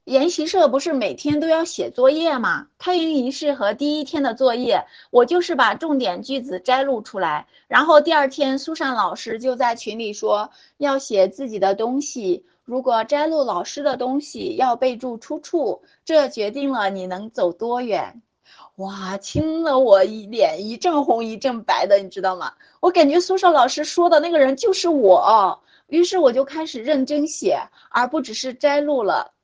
研习社不是每天都要写作业吗？开营仪式和第一天的作业，我就是把重点句子摘录出来，然后第二天苏珊老师就在群里说要写自己的东西，如果摘录老师的东西要备注出处，这决定了你能走多远。哇，听了我脸一阵红一阵白的，你知道吗？我感觉苏珊老师说的那个人就是我，于是我就开始认真写，而不只是摘录了。